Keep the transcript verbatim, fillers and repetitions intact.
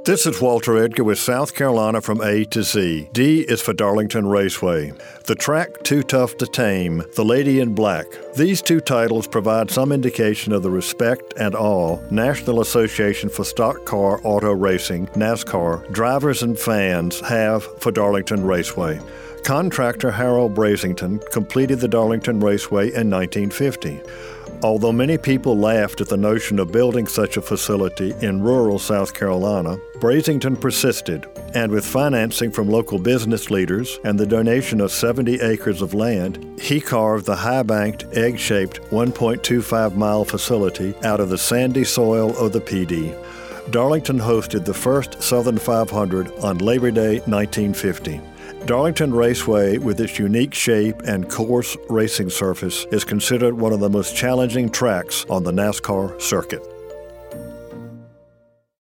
This is Walter Edgar with South Carolina from A to Z. D is for Darlington Raceway. The track Too Tough to Tame, The Lady in Black. These two titles provide some indication of the respect and awe National Association for Stock Car Auto Racing, NASCAR, drivers and fans have for Darlington Raceway. Contractor Harold Brasington completed the Darlington Raceway in nineteen fifty. Although many people laughed at the notion of building such a facility in rural South Carolina, Brasington persisted, and with financing from local business leaders and the donation of seventy acres of land, he carved the high-banked, egg-shaped one point two five mile facility out of the sandy soil of the Pee Dee. Darlington hosted the first Southern five hundred on Labor Day nineteen fifty. Darlington Raceway, with its unique shape and coarse racing surface, is considered one of the most challenging tracks on the NASCAR circuit.